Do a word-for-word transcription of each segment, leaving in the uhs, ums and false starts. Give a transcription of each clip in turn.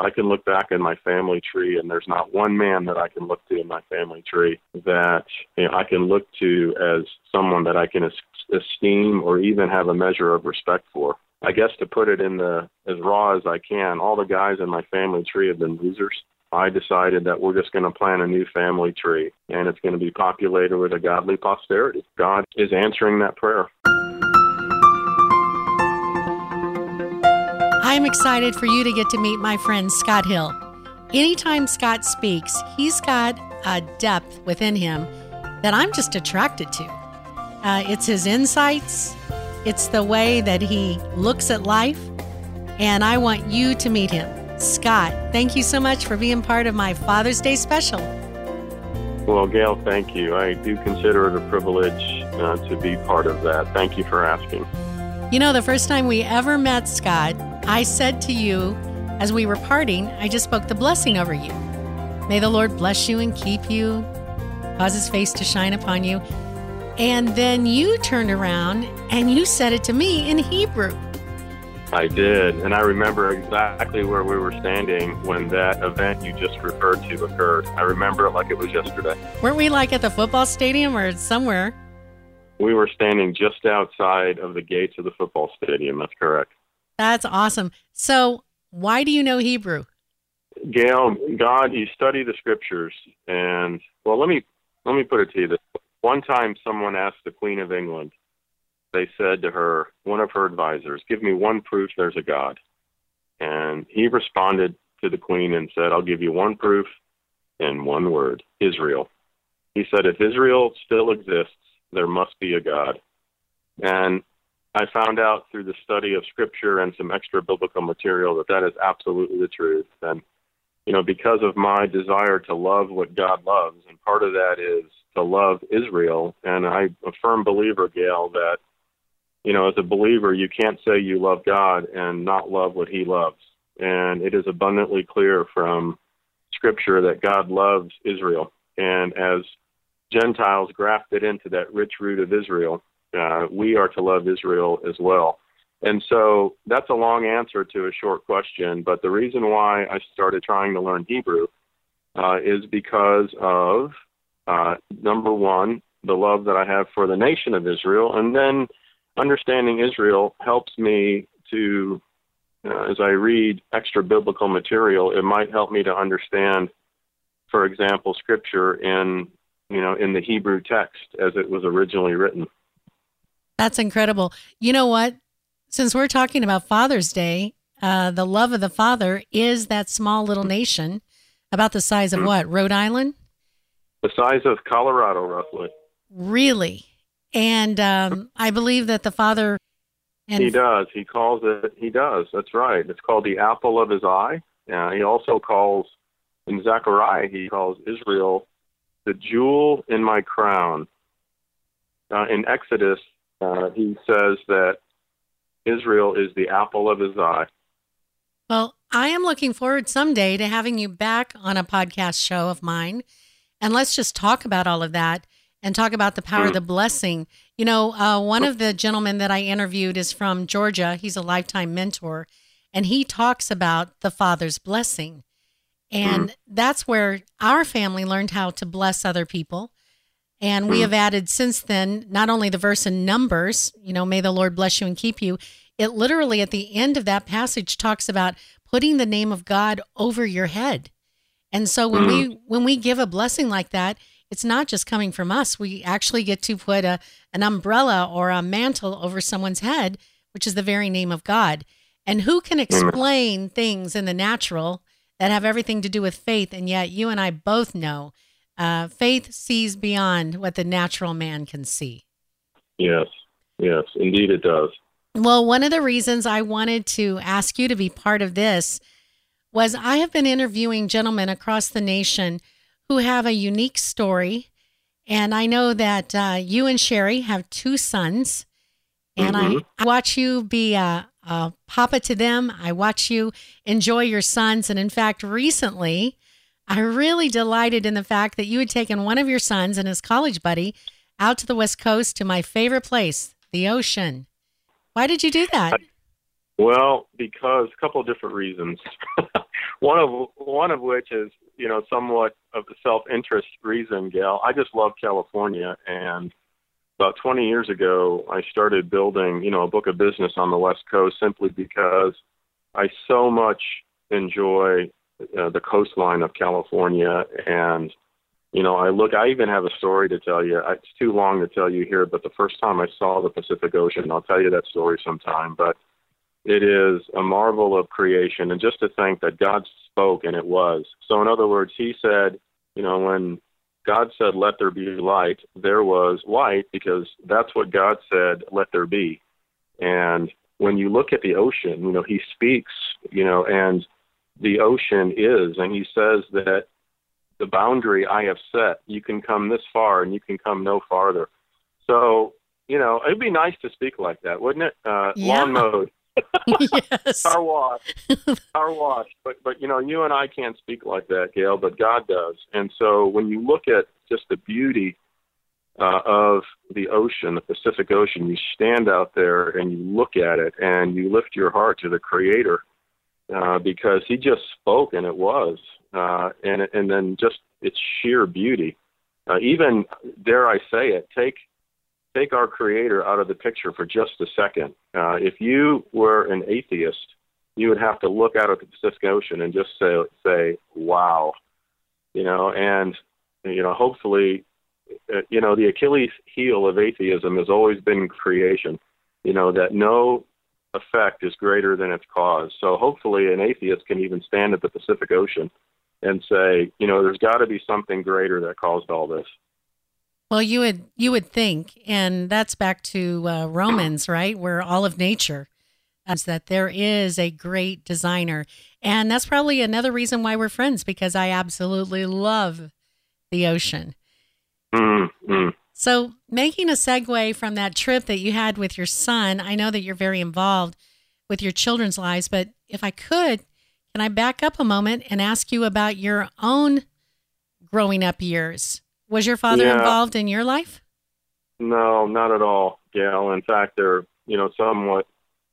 I can look back in my family tree, and there's not one man that I can look to in my family tree that, you know, I can look to as someone that I can es- esteem or even have a measure of respect for. I guess to put it in the as raw as I can, all the guys in my family tree have been losers. I decided that we're just going to plant a new family tree, and it's going to be populated with a godly posterity. God is answering that prayer. I'm excited for you to get to meet my friend Scott Hill. Anytime Scott speaks, he's got a depth within him that I'm just attracted to. Uh, it's his insights. It's the way that he looks at life. And I want you to meet him. Scott, thank you so much for being part of my Father's Day special. Well, Gail, thank you. I do consider it a privilege uh, to be part of that. Thank you for asking. You know, the first time we ever met, Scott, I said to you, as we were parting, I just spoke the blessing over you. May the Lord bless you and keep you, cause his face to shine upon you. And then you turned around and you said it to me in Hebrew. I did, and I remember exactly where we were standing when that event you just referred to occurred. I remember it like it was yesterday. Weren't we like at the football stadium or somewhere? We were standing just outside of the gates of the football stadium. That's correct. That's awesome. So why do you know Hebrew? Gail, God, you study the scriptures, and, well, let me let me put it to you this way. One time someone asked the Queen of England, they said to her, one of her advisors, give me one proof there's a God. And he responded to the Queen and said, I'll give you one proof in one word, Israel. He said, if Israel still exists, there must be a God. And I found out through the study of Scripture and some extra biblical material that that is absolutely the truth. And, you know, because of my desire to love what God loves, and part of that is to love Israel, and I'm a firm believer, Gail, that, you know, as a believer, you can't say you love God and not love what he loves. And it is abundantly clear from Scripture that God loves Israel. And as Gentiles grafted into that rich root of Israel, uh, we are to love Israel as well. And so that's a long answer to a short question, but the reason why I started trying to learn Hebrew uh, is because of, uh, number one, the love that I have for the nation of Israel, and then understanding Israel helps me to, uh, as I read extra biblical material, it might help me to understand, for example, Scripture in, you know, in the Hebrew text as it was originally written. That's incredible. You know what? Since we're talking about Father's Day, uh, the love of the Father is that small little nation, about the size of mm-hmm. what, Rhode Island? The size of Colorado, roughly. Really? And um, I believe that the Father... And he does. He calls it, he does. That's right. It's called the apple of his eye. Uh, he also calls, in Zechariah, he calls Israel the jewel in my crown. Uh, in Exodus, uh, he says that Israel is the apple of his eye. Well, I am looking forward someday to having you back on a podcast show of mine. And let's just talk about all of that and talk about the power mm. of the blessing. You know, uh, one of the gentlemen that I interviewed is from Georgia. He's a lifetime mentor, and he talks about the Father's blessing. And mm. that's where our family learned how to bless other people. And we mm. have added since then, not only the verse in Numbers, you know, may the Lord bless you and keep you. It literally at the end of that passage talks about putting the name of God over your head. And so when mm. we when we give a blessing like that, it's not just coming from us. We actually get to put a an umbrella or a mantle over someone's head, which is the very name of God. And who can explain mm. things in the natural that have everything to do with faith? And yet you and I both know uh, faith sees beyond what the natural man can see. Yes, yes, indeed it does. Well, one of the reasons I wanted to ask you to be part of this was I have been interviewing gentlemen across the nation who have a unique story. And I know that uh, you and Sherry have two sons. And mm-hmm. I, I watch you be a, a papa to them. I watch you enjoy your sons. And in fact, recently, I really delighted in the fact that you had taken one of your sons and his college buddy out to the West Coast to my favorite place, the ocean. Why did you do that? Well, because a couple of different reasons. one of one of which is, you know, somewhat of a self-interest reason, Gail. I just love California, and about twenty years ago, I started building, you know, a book of business on the West Coast simply because I so much enjoy uh, the coastline of California. And, you know, I look, I even have a story to tell you. It's too long to tell you here, but the first time I saw the Pacific Ocean, I'll tell you that story sometime. But it is a marvel of creation. And just to think that God spoke and it was. So in other words, he said, you know, when God said, let there be light, there was light, because that's what God said, let there be. And when you look at the ocean, you know, he speaks, you know, and the ocean is, and he says that the boundary I have set, you can come this far and you can come no farther. So, you know, it'd be nice to speak like that, wouldn't it? Uh, Yeah. Lawn mowed. Yes. Car wash, car wash. But, but, you know, you and I can't speak like that, Gail, but God does. And so when you look at just the beauty uh, of the ocean, the Pacific Ocean, you stand out there and you look at it and you lift your heart to the Creator uh, because he just spoke and it was. Uh, and, and then just its sheer beauty. Uh, even, dare I say it, take Take our Creator out of the picture for just a second. Uh, if you were an atheist, you would have to look out at the Pacific Ocean and just say, say, wow, you know, and, you know, hopefully, uh, you know, the Achilles heel of atheism has always been creation, you know, that no effect is greater than its cause. So hopefully an atheist can even stand at the Pacific Ocean and say, you know, there's got to be something greater that caused all this. Well, you would you would think, and that's back to uh, Romans, right, where all of nature is that there is a great designer, and that's probably another reason why we're friends, because I absolutely love the ocean. Mm-hmm. So, making a segue from that trip that you had with your son, I know that you're very involved with your children's lives, but if I could, can I back up a moment and ask you about your own growing up years? Was your father Yeah. involved in your life? No, not at all, Gail. In fact, they're, you know, somewhat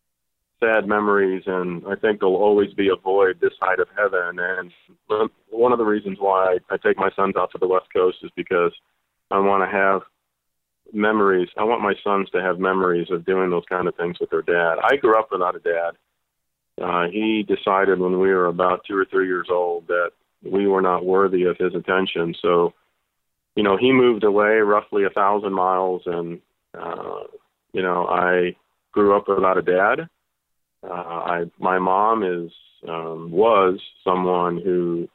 sad memories, and I think there'll always be a void this side of heaven. And one of the reasons why I take my sons out to the West Coast is because I want to have memories. I want my sons to have memories of doing those kind of things with their dad. I grew up without a dad. Uh, he decided when we were about two or three years old that we were not worthy of his attention. So, you know, he moved away roughly a thousand miles, and, uh, you know, I grew up without a dad. Uh, I, my mom is, um, was someone who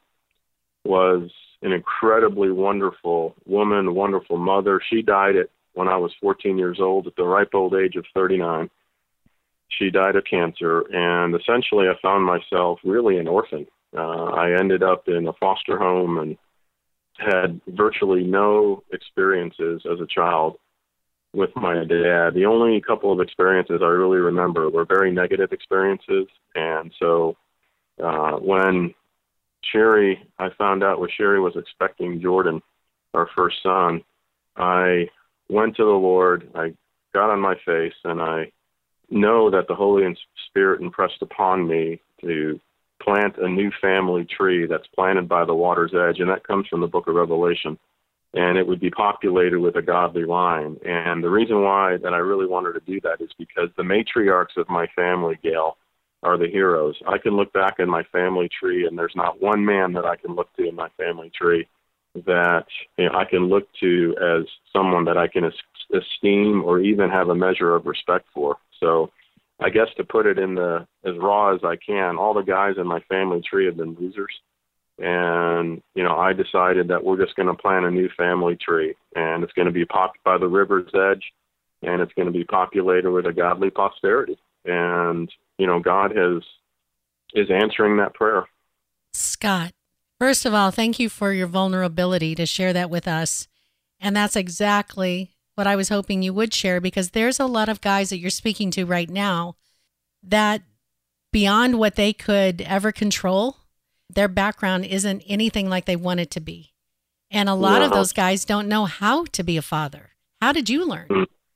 was an incredibly wonderful woman, wonderful mother. She died at, when I was fourteen years old, at the ripe old age of thirty-nine. She died of cancer, and essentially I found myself really an orphan. Uh, I ended up in a foster home and had virtually no experiences as a child with my dad. The only couple of experiences I really remember were very negative experiences. And so uh, when Sherry, I found out when Sherry was expecting Jordan, our first son, I went to the Lord, I got on my face, and I know that the Holy Spirit impressed upon me to plant a new family tree that's planted by the water's edge, and that comes from the book of Revelation. And it would be populated with a godly line. And the reason why that I really wanted to do that is because the matriarchs of my family, Gail, are the heroes. I can look back in my family tree, and there's not one man that I can look to in my family tree that, you know, I can look to as someone that I can es- esteem or even have a measure of respect for. So I guess to put it in the as raw as I can, all the guys in my family tree have been losers. And, you know, I decided that we're just going to plant a new family tree, and it's going to be popped by the river's edge, and it's going to be populated with a godly posterity. And, you know, God has is answering that prayer. Scott, first of all, thank you for your vulnerability to share that with us. And that's exactly what I was hoping you would share, because there's a lot of guys that you're speaking to right now that beyond what they could ever control, their background isn't anything like they want it to be. And a lot No. of those guys don't know how to be a father. How did you learn?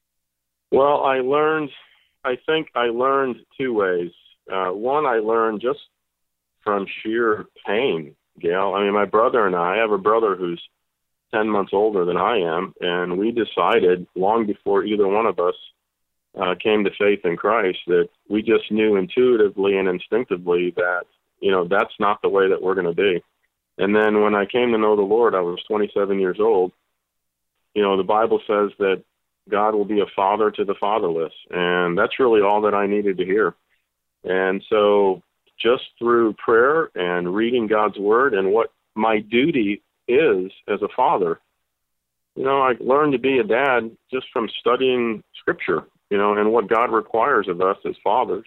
Well, I learned, I think I learned two ways. Uh, one, I learned just from sheer pain, Gail. I mean, my brother and I, I have a brother who's ten months older than I am, and we decided long before either one of us uh, came to faith in Christ that we just knew intuitively and instinctively that, you know, that's not the way that we're going to be. And then when I came to know the Lord, I was twenty-seven years old. You know, the Bible says that God will be a father to the fatherless, and that's really all that I needed to hear. And so just through prayer and reading God's word and what my duty is as a father, you know, I learned to be a dad just from studying Scripture, you know, and what God requires of us as fathers.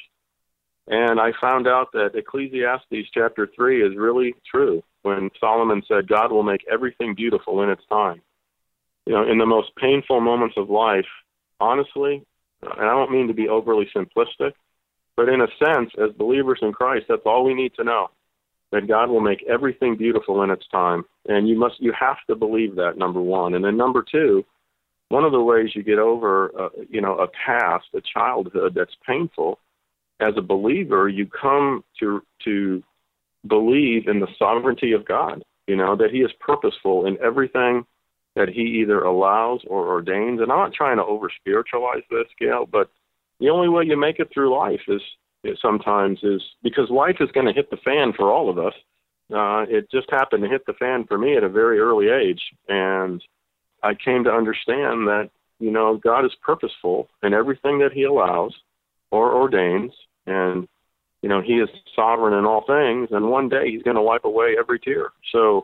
And I found out that Ecclesiastes chapter three is really true when Solomon said, God will make everything beautiful in its time. You know, in the most painful moments of life, honestly, and I don't mean to be overly simplistic, but in a sense, as believers in Christ, that's all we need to know, that God will make everything beautiful in its time. And you must, you have to believe that, number one. And then number two, one of the ways you get over, uh, you know, a past, a childhood that's painful, as a believer, you come to to believe in the sovereignty of God, you know, that he is purposeful in everything that he either allows or ordains. And I'm not trying to over-spiritualize this, Gail, but the only way you make it through life is, is sometimes is because life is going to hit the fan for all of us. Uh, it just happened to hit the fan for me at a very early age. And I came to understand that, you know, God is purposeful in everything that he allows or ordains. And, you know, he is sovereign in all things. And one day he's going to wipe away every tear. So,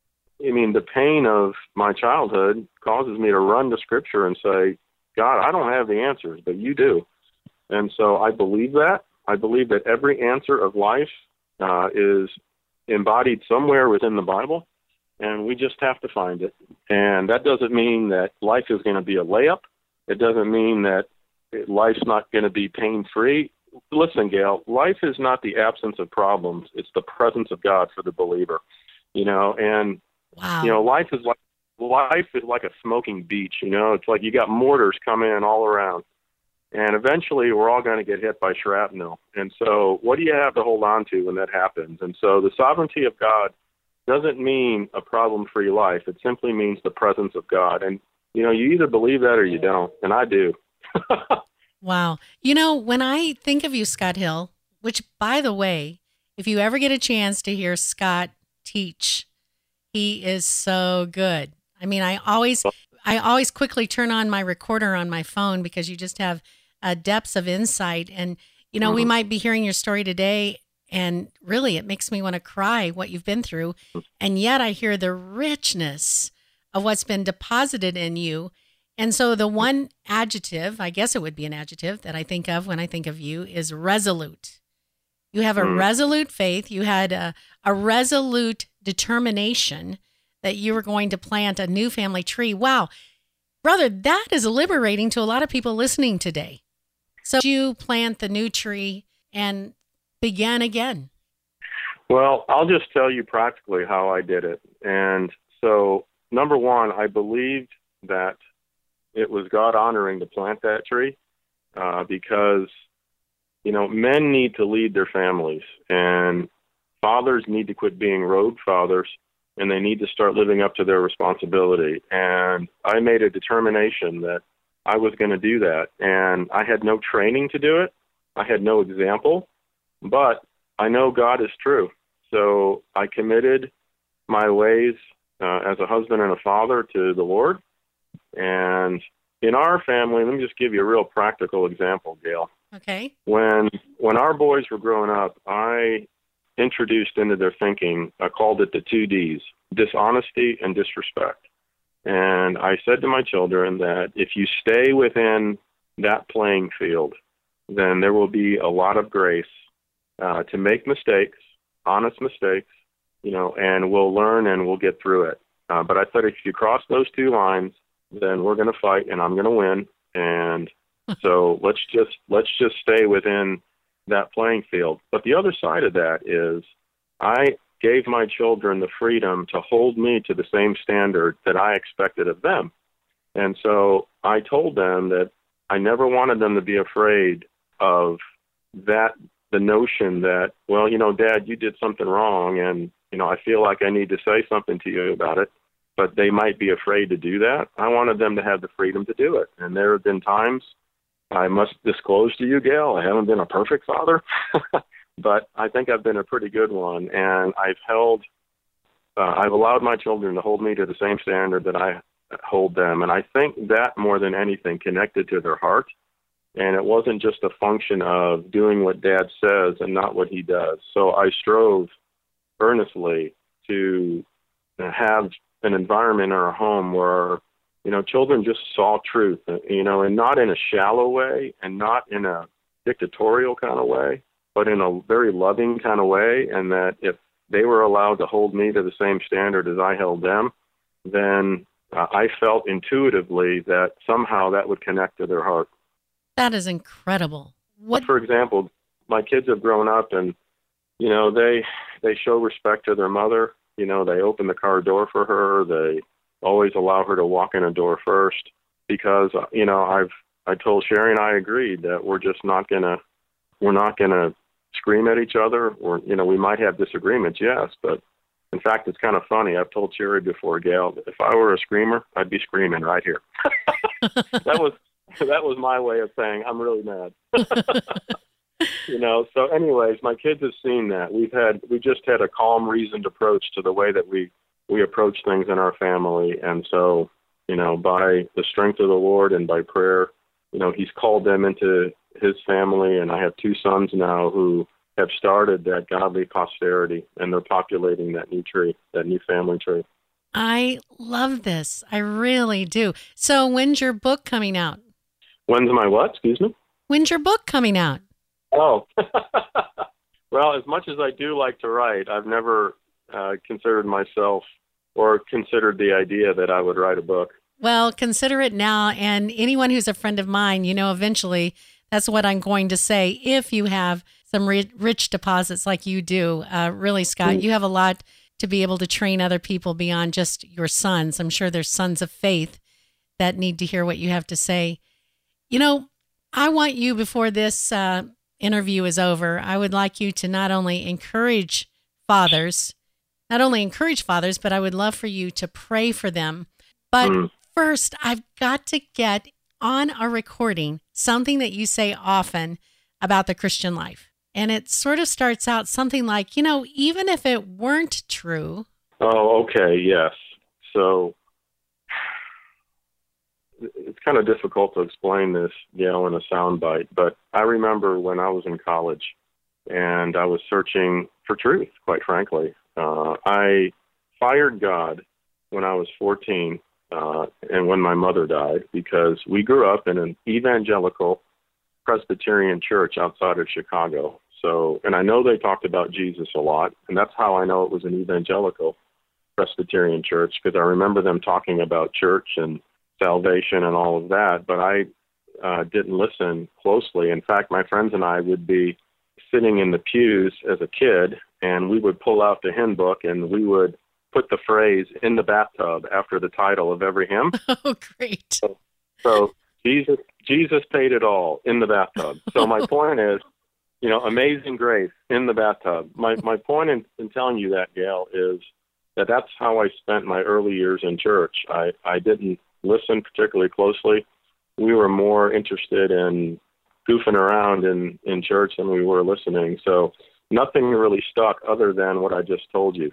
I mean, the pain of my childhood causes me to run to Scripture and say, God, I don't have the answers, but you do. And so I believe that. I believe that every answer of life uh, is embodied somewhere within the Bible, and we just have to find it. And that doesn't mean that life is going to be a layup. It doesn't mean that life's not going to be pain-free. Listen, Gail, life is not the absence of problems. It's the presence of God for the believer, you know, and Wow. You know, life is like life is like a smoking beach. You know, it's like you got mortars coming in all around, and eventually we're all going to get hit by shrapnel. And so, what do you have to hold on to when that happens? And so, the sovereignty of God doesn't mean a problem-free life. It simply means the presence of God. And you know, you either believe that or you don't, and I do. Wow. You know, when I think of you, Scott Hill, which, by the way, if you ever get a chance to hear Scott teach, he is so good. I mean, I always, I always quickly turn on my recorder on my phone because you just have uh, depths of insight. And, you know, mm-hmm. we might be hearing your story today, and really it makes me want to cry what you've been through. And yet I hear the richness of what's been deposited in you. And so the one adjective, I guess it would be an adjective that I think of when I think of you, is resolute. You have a mm. resolute faith. You had a, a resolute determination that you were going to plant a new family tree. Wow. Brother, that is liberating to a lot of people listening today. So you plant the new tree and begin again. Well, I'll just tell you practically how I did it. And so, number one, I believed that it was God honoring to plant that tree uh, because, you know, men need to lead their families, and fathers need to quit being road fathers, and they need to start living up to their responsibility. And I made a determination that I was going to do that. And I had no training to do it. I had no example, but I know God is true. So I committed my ways uh, as a husband and a father to the Lord. And in our family, let me just give you a real practical example, Gail. Okay. When when our boys were growing up, I introduced into their thinking, I called it the two Ds, dishonesty and disrespect. And I said to my children that if you stay within that playing field, then there will be a lot of grace uh, to make mistakes, honest mistakes, you know, and we'll learn and we'll get through it. Uh, but I said, if you cross those two lines, then we're going to fight and I'm going to win. And so let's just let's just stay within that playing field. But the other side of that is I gave my children the freedom to hold me to the same standard that I expected of them. And so I told them that I never wanted them to be afraid of that the notion that, well, you know, Dad, you did something wrong, and, you know, I feel like I need to say something to you about it, but they might be afraid to do that. I wanted them to have the freedom to do it. And there have been times, I must disclose to you, Gail, I haven't been a perfect father, but I think I've been a pretty good one. And I've held, uh, I've allowed my children to hold me to the same standard that I hold them. And I think that more than anything connected to their heart. And it wasn't just a function of doing what Dad says and not what he does. So I strove earnestly to have an environment in our home where, you know, children just saw truth, you know, and not in a shallow way and not in a dictatorial kind of way, but in a very loving kind of way. And that if they were allowed to hold me to the same standard as I held them, then uh, I felt intuitively that somehow that would connect to their heart. That is incredible. What, for example, my kids have grown up and, you know, they they show respect to their mother. You know, they open the car door for her. They always allow her to walk in a door first because, you know, I've I told Sherry and I agreed that we're just not gonna we're not gonna scream at each other. Or, you know, we might have disagreements, yes, but in fact, it's kind of funny. I've told Sherry before, Gail, if I were a screamer, I'd be screaming right here. that was. That was my way of saying I'm really mad. You know, so anyways, my kids have seen that. We've had, we just had a calm, reasoned approach to the way that we, we approach things in our family. And so, you know, by the strength of the Lord and by prayer, you know, he's called them into his family. And I have two sons now who have started that godly posterity, and they're populating that new tree, that new family tree. I love this. I really do. So when's your book coming out? When's my what? Excuse me? When's your book coming out? Oh, well, as much as I do like to write, I've never uh, considered myself or considered the idea that I would write a book. Well, consider it now. And anyone who's a friend of mine, you know, eventually that's what I'm going to say. If you have some ri- rich deposits like you do, uh, really, Scott, mm. you have a lot to be able to train other people beyond just your sons. I'm sure there's sons of faith that need to hear what you have to say. You know, I want you, before this uh, interview is over, I would like you to not only encourage fathers, not only encourage fathers, but I would love for you to pray for them. But mm. first, I've got to get on a recording something that you say often about the Christian life. And it sort of starts out something like, you know, even if it weren't true. Oh, okay, yes. So it's kind of difficult to explain this, you know, in a soundbite, but I remember when I was in college and I was searching for truth, quite frankly. Uh, I fired God when I was fourteen uh, and when my mother died, because we grew up in an evangelical Presbyterian church outside of Chicago. So, and I know they talked about Jesus a lot, and that's how I know it was an evangelical Presbyterian church, because I remember them talking about church and salvation and all of that, but I uh, didn't listen closely. In fact, my friends and I would be sitting in the pews as a kid, and we would pull out the hymn book, and we would put the phrase "in the bathtub" after the title of every hymn. Oh, great. So, so Jesus, Jesus paid it all in the bathtub. So my point is, you know, amazing grace in the bathtub. My my point in, in telling you that, Gail, is that that's how I spent my early years in church. I, I didn't listen particularly closely. We were more interested in goofing around in, in church than we were listening. So nothing really stuck other than what I just told you.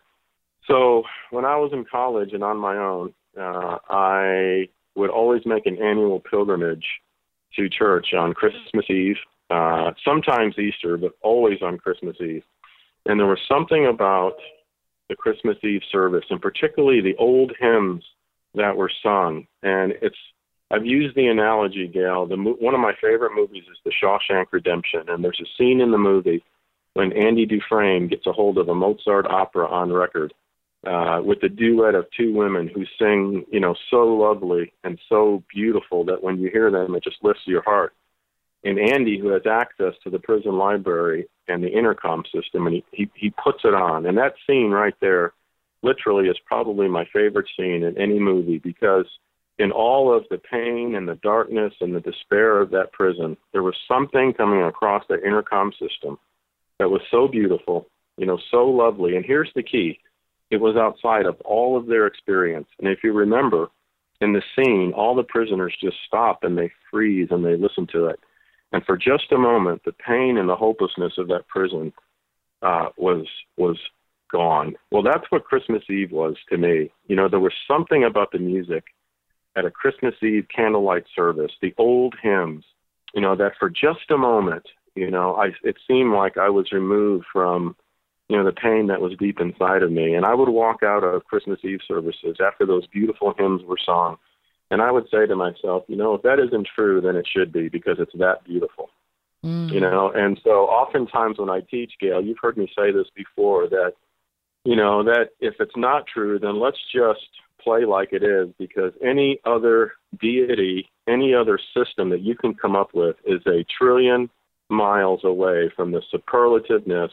So when I was in college and on my own, uh, I would always make an annual pilgrimage to church on Christmas Eve, uh, sometimes Easter, but always on Christmas Eve. And there was something about the Christmas Eve service, and particularly the old hymns that were sung. And it's, I've used the analogy, Gail, the, one of my favorite movies is The Shawshank Redemption. And there's a scene in the movie when Andy Dufresne gets a hold of a Mozart opera on record uh, with the duet of two women who sing, you know, so lovely and so beautiful that when you hear them, it just lifts your heart. And Andy, who has access to the prison library and the intercom system, and he, he, he puts it on. And that scene right there literally is probably my favorite scene in any movie, because in all of the pain and the darkness and the despair of that prison, there was something coming across the intercom system that was so beautiful, you know, so lovely. And here's the key. It was outside of all of their experience. And if you remember, in the scene, all the prisoners just stop and they freeze and they listen to it. And for just a moment, the pain and the hopelessness of that prison uh, was was gone. Well, that's what Christmas Eve was to me. You know, there was something about the music at a Christmas Eve candlelight service, the old hymns, you know, that for just a moment, you know, I, it seemed like I was removed from, you know, the pain that was deep inside of me. And I would walk out of Christmas Eve services after those beautiful hymns were sung, and I would say to myself, you know, if that isn't true, then it should be, because it's that beautiful. Mm. You know, and so oftentimes when I teach, Gail, you've heard me say this before, that, you know, that if it's not true, then let's just play like it is, because any other deity, any other system that you can come up with is a trillion miles away from the superlativeness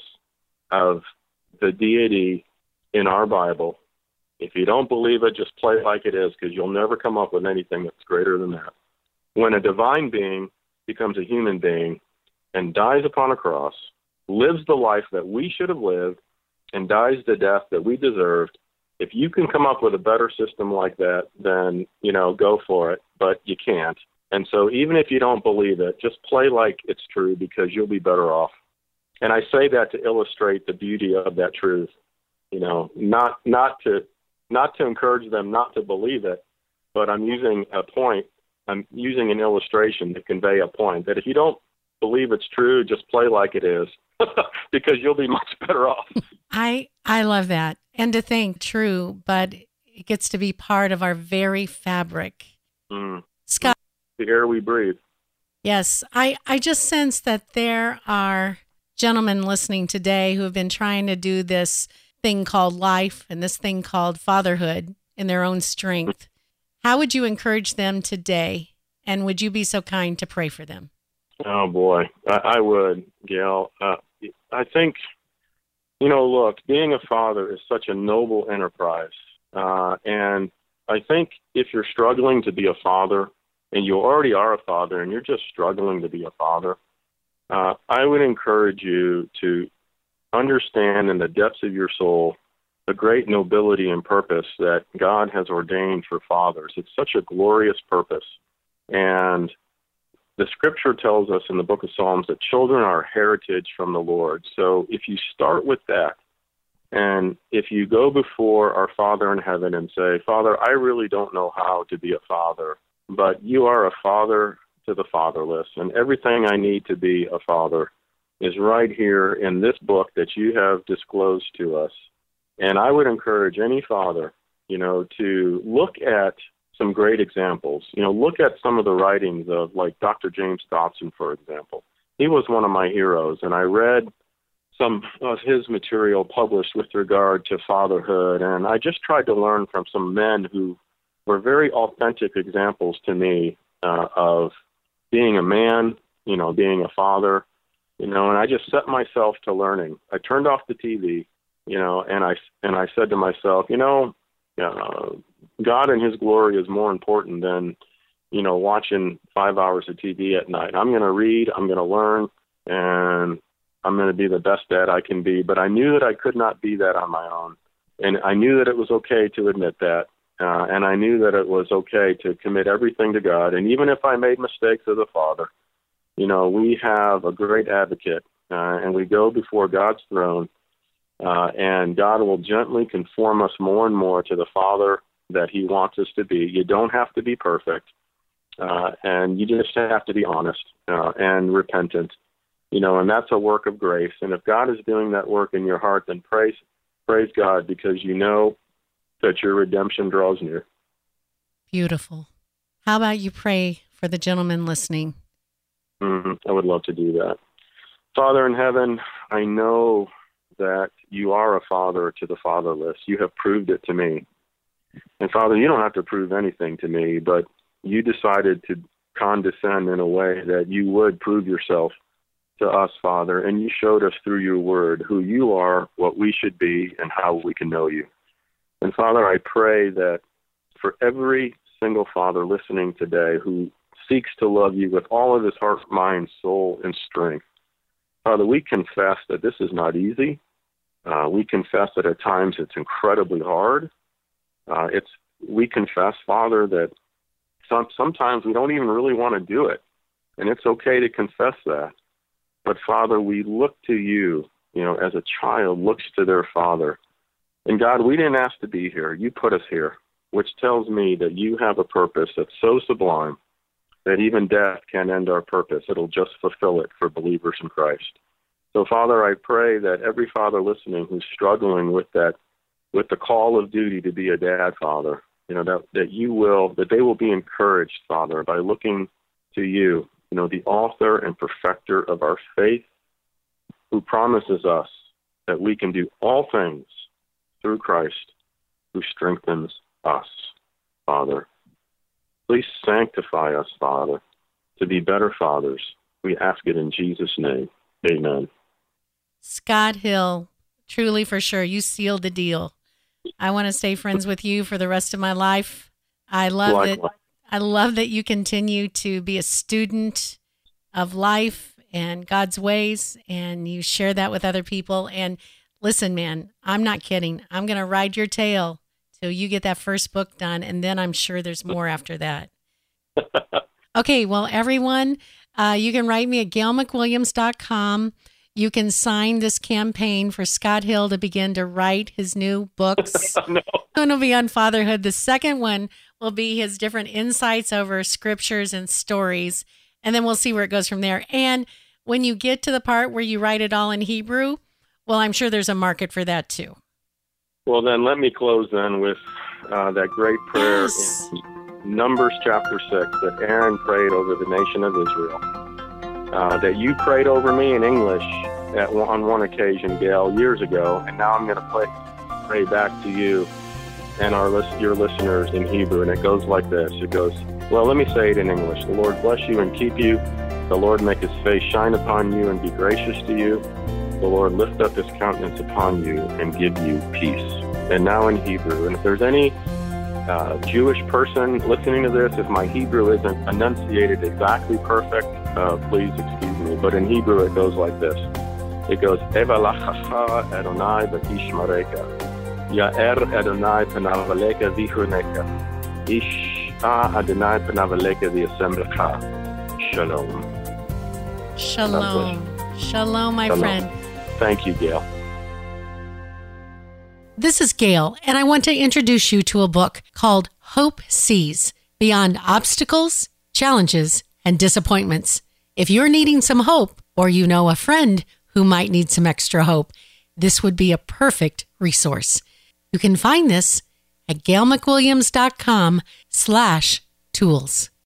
of the deity in our Bible. If you don't believe it, just play like it is, because you'll never come up with anything that's greater than that. When a divine being becomes a human being and dies upon a cross, lives the life that we should have lived, and dies the death that we deserved, if you can come up with a better system like that, then, you know, go for it, but you can't. And so even if you don't believe it, just play like it's true, because you'll be better off. And I say that to illustrate the beauty of that truth, you know, not not to not to encourage them not to believe it, but I'm using a point, I'm using an illustration to convey a point, that if you don't believe it's true, just play like it is, because you'll be much better off. I I love that. And to think true, but it gets to be part of our very fabric. Mm. Scott. The air we breathe. Yes. I, I just sense that there are gentlemen listening today who have been trying to do this thing called life and this thing called fatherhood in their own strength. How would you encourage them today? And would you be so kind to pray for them? Oh, boy. I, I would, Gail. Uh, I think, you know, look, being a father is such a noble enterprise. Uh, and I think if you're struggling to be a father, and you already are a father, and you're just struggling to be a father, uh, I would encourage you to understand in the depths of your soul the great nobility and purpose that God has ordained for fathers. It's such a glorious purpose. And the scripture tells us in the book of Psalms that children are heritage from the Lord. So if you start with that, and if you go before our Father in heaven and say, Father, I really don't know how to be a father, but you are a father to the fatherless, and everything I need to be a father is right here in this book that you have disclosed to us. And I would encourage any father, you know, to look at some great examples. You know, look at some of the writings of, like, Doctor James Dobson, for example. He was one of my heroes, and I read some of his material published with regard to fatherhood, and I just tried to learn from some men who were very authentic examples to me uh, of being a man, you know, being a father, you know, and I just set myself to learning. I turned off the T V, you know, and I, and I said to myself, you know, uh, God and his glory is more important than, you know, watching five hours of T V at night. I'm going to read, I'm going to learn, and I'm going to be the best dad I can be. But I knew that I could not be that on my own. And I knew that it was okay to admit that. Uh, and I knew that it was okay to commit everything to God. And even if I made mistakes as a father, you know, we have a great advocate, uh, and we go before God's throne, uh, and God will gently conform us more and more to the father that he wants us to be. You don't have to be perfect, uh, and you just have to be honest uh, and repentant, you know, and that's a work of grace. And if God is doing that work in your heart, then praise, praise God, because you know that your redemption draws near. Beautiful. How about you pray for the gentleman listening? Mm-hmm. I would love to do that. Father in heaven, I know that you are a father to the fatherless. You have proved it to me. And Father, you don't have to prove anything to me, but you decided to condescend in a way that you would prove yourself to us, Father, and you showed us through your word who you are, what we should be, and how we can know you. And Father, I pray that for every single father listening today who seeks to love you with all of his heart, mind, soul, and strength, Father, we confess that this is not easy. Uh, we confess that at times it's incredibly hard. Uh, it's we confess, Father, that some, sometimes we don't even really want to do it, and it's okay to confess that. But Father, we look to you, you know, as a child looks to their father. And God, we didn't ask to be here. You put us here, which tells me that you have a purpose that's so sublime that even death can't end our purpose. It'll just fulfill it for believers in Christ. So, Father, I pray that every father listening who's struggling with that, with the call of duty to be a dad, Father, you know, that, that you will, that they will be encouraged, Father, by looking to you, you know, the author and perfecter of our faith, who promises us that we can do all things through Christ, who strengthens us, Father. Please sanctify us, Father, to be better fathers. We ask it in Jesus' name. Amen. Scott Hill, truly for sure, you sealed the deal. I want to stay friends with you for the rest of my life. I love Likewise. that. I love that you continue to be a student of life and God's ways, and you share that with other people. And listen, man, I'm not kidding. I'm going to ride your tail till you get that first book done, and then I'm sure there's more after that. Okay, well, everyone, uh, you can write me at gail mcwilliams dot com. You can sign this campaign for Scott Hill to begin to write his new books. No. One will be on fatherhood. The second one will be his different insights over scriptures and stories. And then we'll see where it goes from there. And when you get to the part where you write it all in Hebrew, well, I'm sure there's a market for that too. Well, then let me close then with uh, that great prayer yes. in Numbers chapter six that Aaron prayed over the nation of Israel. Uh, that you prayed over me in English at one, on one occasion, Gail, years ago, and now I'm going to play, pray back to you and our list, your listeners in Hebrew, and it goes like this. It goes, well, let me say it in English. The Lord bless you and keep you. The Lord make his face shine upon you and be gracious to you. The Lord lift up his countenance upon you and give you peace. And now in Hebrew, and if there's any uh, Jewish person listening to this, if my Hebrew isn't enunciated exactly perfect, Uh, please excuse me, but in Hebrew it goes like this. It goes, Evalachacha Adonai v'tishmareka, Ya'er Adonai panavaleka v'chuneka, Isha Adonai panavaleka v'yasemblecha. Shalom. Shalom. Shalom, my Shalom. friend. Thank you, Gail. This is Gail, and I want to introduce you to a book called Hope Sees, Beyond Obstacles, Challenges, and Disappointments. If you're needing some hope, or you know a friend who might need some extra hope, this would be a perfect resource. You can find this at gail mcwilliams dot com slash tools.